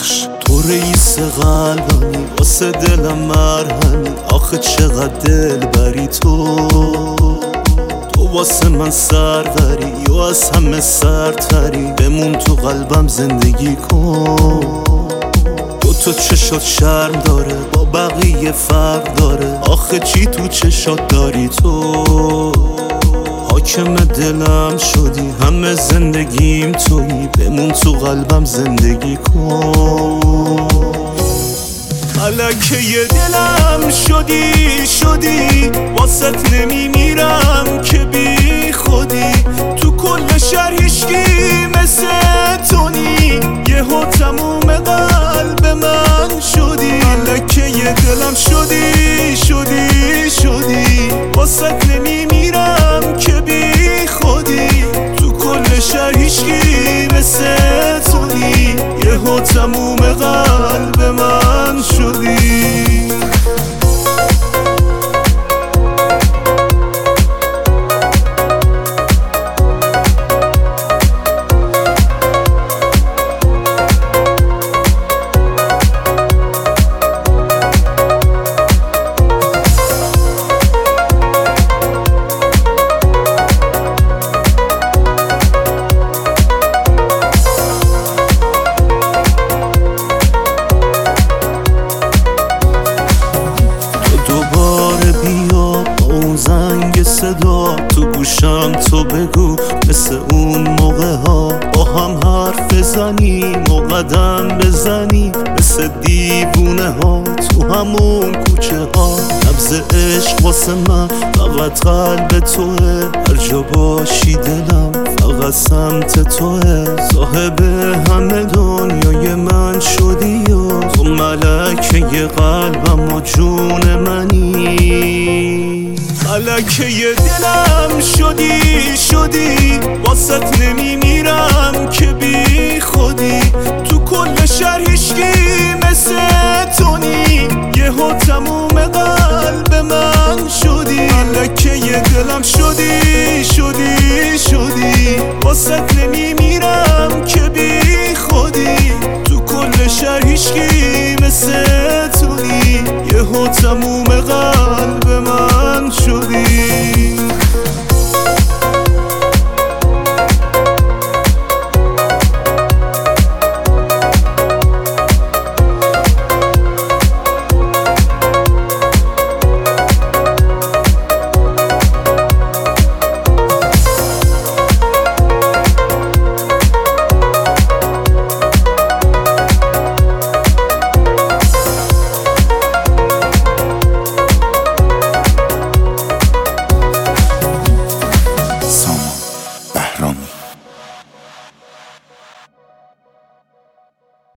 بخش. تو رئیس قلبمی واسه دلم مرهمی، آخه چقدر دل بری تو واسه من سروری یا از همه سرتری، بمون تو قلبم زندگی کن. تو چشات شرم داره با بقیه فرق داره، آخه چی تو چشات داری تو؟ حاکم دلم شدی همه زندگیم تویی، بمون تو قلبم زندگی کن. ملکه دلم شدی واسط نمیمیرم که بی خودی، تو کل شهر هیچکی مثل تو نی، یهو تموم قلب من شدی. ملکه دلم شدی واسط نمیمیرم که بی خودی، تو کل شهر هیچکی مثل تو نی، یهو تموم قلب من شدی. زنگ صدا تو گوشم تو بگو، مثل اون موقع ها با هم حرف بزنیم و قدم بزنیم، مثل دیوونه ها تو همون کوچه ها. نبض عشق واسه من فقط قلب توه، هر جا باشی دلم فقط سمت توه. صاحب همه دنیای من شدی و تو ملکه قلبم و جون منی. ملکه دلم شدی واسط نمیمیرم که بی خودی، تو کل شهر هیچکی مثل تو نی، یهو تموم قلب من شدی. ملکه دلم شدی